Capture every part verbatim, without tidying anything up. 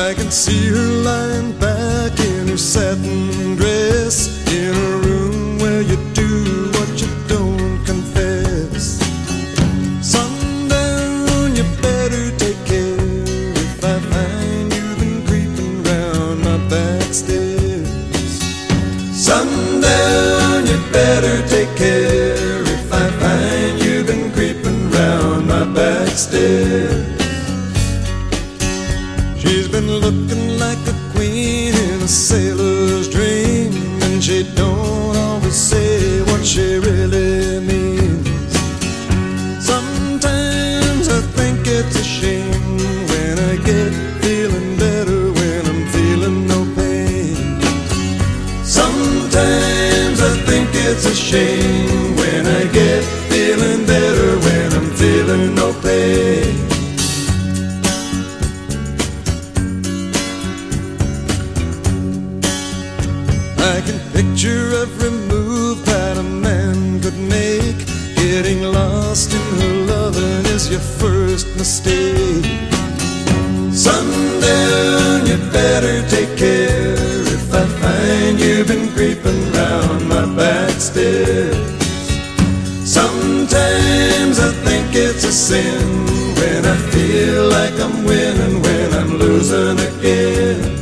I can see her lying back in her satin dress, in a room where you do what you don't confess. Sundown, you better take care if I find you've been creeping round my back stairs. Sundown, you better take care if I find you've been creeping round my back stairs. She's been looking like a queen in a sailor's dream, and she don't always say what she really means. Sometimes I think it's a shame when I get feeling better when I'm feeling no pain. Sometimes I think it's a shame when I get feeling better when I'm feeling no pain. I can picture every move that a man could make. Getting lost in her loving is your first mistake. Sundown, you better take care if I find you've been creeping round my back stairs. Sometimes I think it's a sin when I feel like I'm winning when I'm losing again.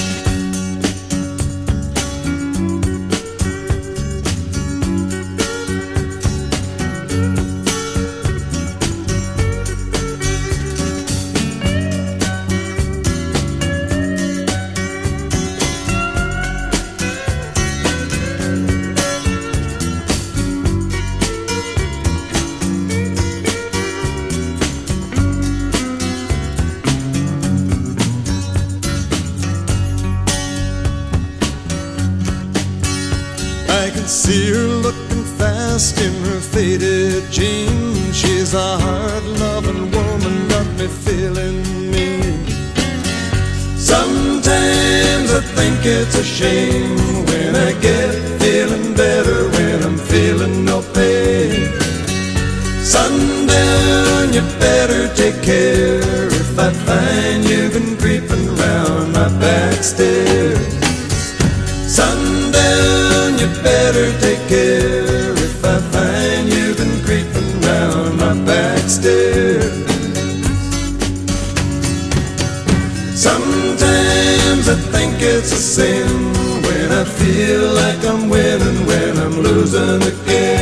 I can see her looking fast in her faded jeans. She's a hard-loving woman, got me feeling mean. Sometimes I think it's a shame when I get feeling better when I'm feeling no pain. Sundown, you better take care if I find you've been creeping round my back stairs. Sundown, you better take care if I find you've been creeping round my back stairs. Sometimes I think it's a sin when I feel like I'm winning when I'm losing again.